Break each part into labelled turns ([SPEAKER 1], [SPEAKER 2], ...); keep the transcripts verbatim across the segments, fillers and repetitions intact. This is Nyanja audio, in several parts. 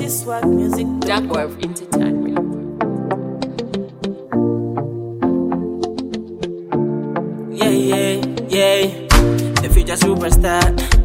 [SPEAKER 1] Swag Music.
[SPEAKER 2] Darkworth Entertainment.
[SPEAKER 1] Yeah, yeah, yeah. The future superstar.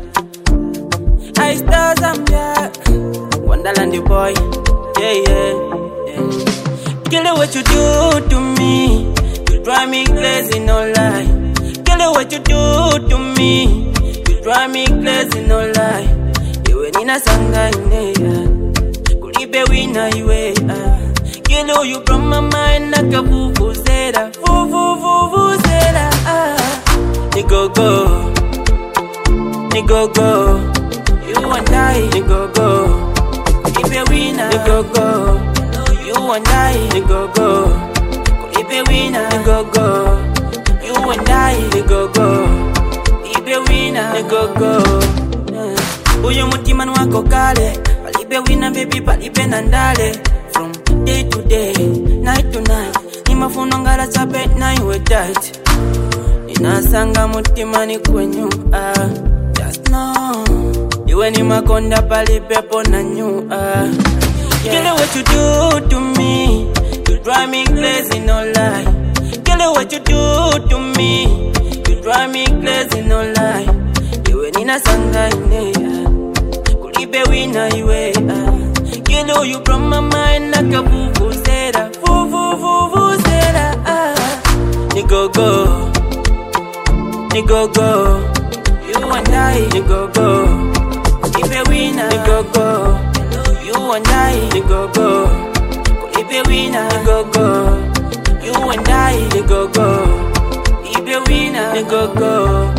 [SPEAKER 1] I stars Zambia. Wonderland the boy. Yeah, yeah, yeah. Kill it what you do to me. You drive me crazy, no lie. Kill it what you do to me. You drive me crazy, no lie. You ain't in a sanga in yeah. Kulibe wina iwe ah. Kill you from my mind like a fufu zera. Fufu fufu zera ah. Nigo go, nigo go. You and I, nigo go. Kulibe wina, nigo go. You and I, nigo go. Kulibe wina, nigo go. You and I, nigo go. Kulibe wina, nigo go. Uyu mutima nwako kale. Palibe wina baby, palibe nandale. From day to day, night to night. Nimafuno ngala chape na iwe tight. Ninasanga mutima ni kwenyu ah. Just know iwe ni makonda palipepo na nyu ah. Kill it what you do to me. You drive me crazy, no lie. Kill it what you do to me. You drive me crazy, no lie. Iwe ninasanga ine ah. Kulibe wina iwe ah. Kill you from my mind like a fufu zera. Fufu fufu zera ah. Nigo go, nigo go. You and I, nigo go. Kulibe wina, nigo go. You and I, nigo go. Kulibe wina, nigo go. You and I, nigo go. Kulibe wina, nigo go.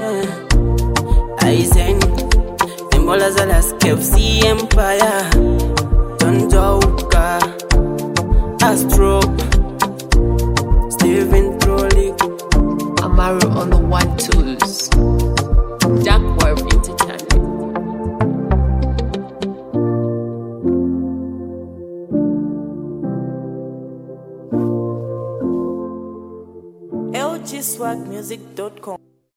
[SPEAKER 1] Aizen, Timbola Zalas, K F C Empire, Don Joka, Astro, Steven Trolley,
[SPEAKER 2] Amaru on the one twos. Darkworth Entertainment.
[SPEAKER 1] L G swag music dot com